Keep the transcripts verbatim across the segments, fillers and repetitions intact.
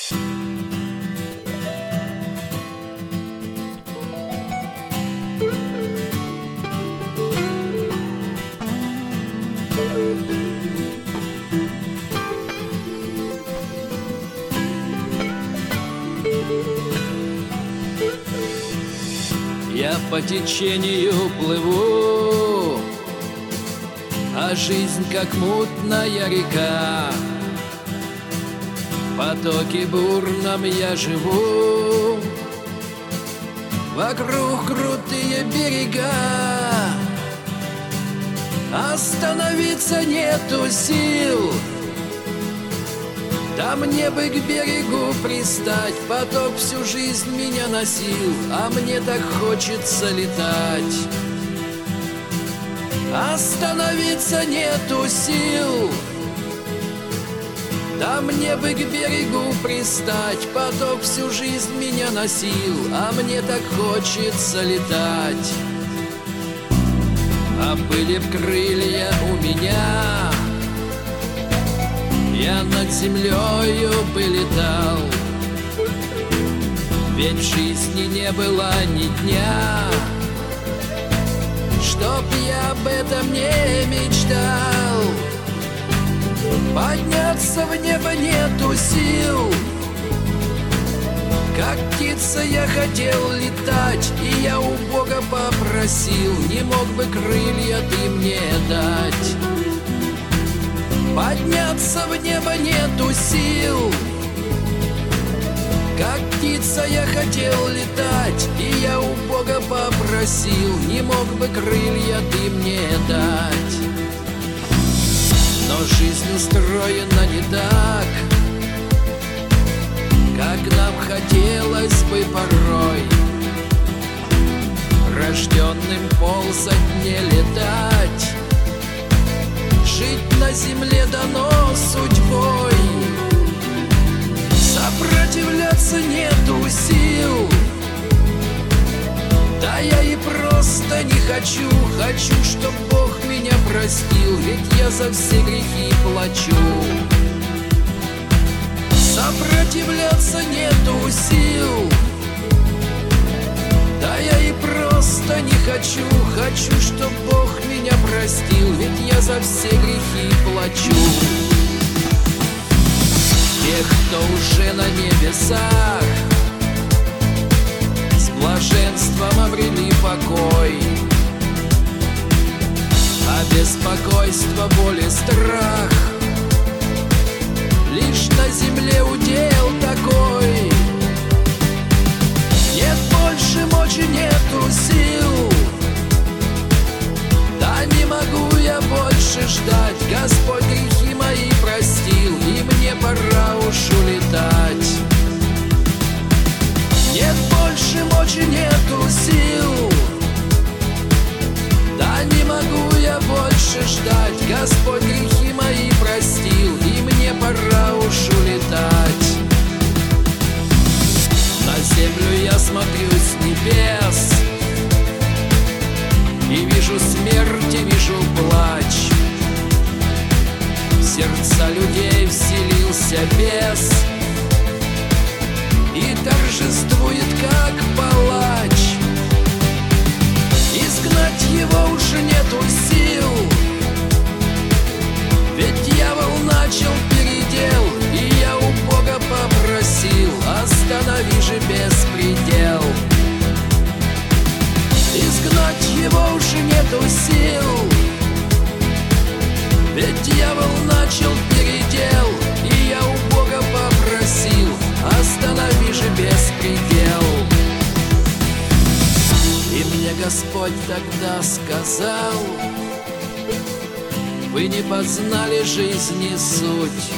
Я по течению плыву, а жизнь как мутная река. В потоке бурном я живу, вокруг крутые берега. Остановиться нету сил, да мне бы к берегу пристать. Поток всю жизнь меня носил, а мне так хочется летать. Остановиться нету сил, да мне бы к берегу пристать. Поток всю жизнь меня носил, а мне так хочется летать. А были б крылья у меня, я над землею бы летал. Ведь в жизни не было ни дня, чтоб я об этом не мечтал. Подняться в небо нету сил, как птица я хотел летать, и я у Бога попросил: не мог бы крылья ты мне дать. Подняться в небо нету сил, как птица я хотел летать, и я у Бога попросил: не мог бы крылья ты мне дать. Но жизнь устроена не так, как нам хотелось бы порой. Рожденным ползать не летать, жить на земле дано судьбой. Сопротивляться нету сил, да я и просто не хочу. Хочу, чтоб Бог меня простил, ведь я за все грехи плачу. Сопротивляться нету сил, да я и просто не хочу. Хочу, чтоб Бог меня простил, ведь я за все грехи плачу. Тех, кто уже на небесах, с блаженством обрели покой, а беспокойство, боль и страх лишь на земле удел такой. Нет больше мочи, нету сил, да не могу я больше ждать. Господь грехи мои простил, и мне пора уж улетать. Нет больше мочи, нету сил, да не могу я больше ждать. Господь грехи мои простил, и мне пора уж улетать. На землю я смотрю с небес и вижу смерть, и вижу плач. В сердца людей вселился бес и торжествует, как палач. Изгнать его уже нету сил, ведь дьявол начал передел, и я у Бога попросил: останови же беспредел. Изгнать его уже нету сил, ведь дьявол начал передел, и я у Бога попросил: останови же беспредел. И мне Господь тогда сказал: вы не познали жизни суть,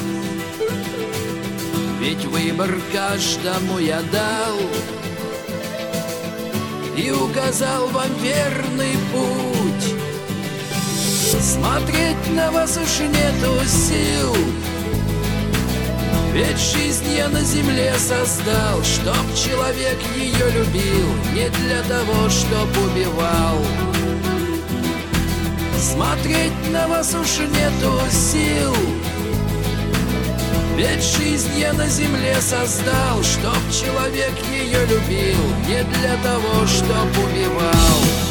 ведь выбор каждому я дал и указал вам верный путь. Смотреть на вас уж нету сил, ведь жизнь я на земле создал, чтоб человек ее любил, не для того, чтоб убивал. Смотреть на вас уж нету сил, Ведь жизнь я на земле создал, чтоб человек ее любил, не для того, чтоб убивал.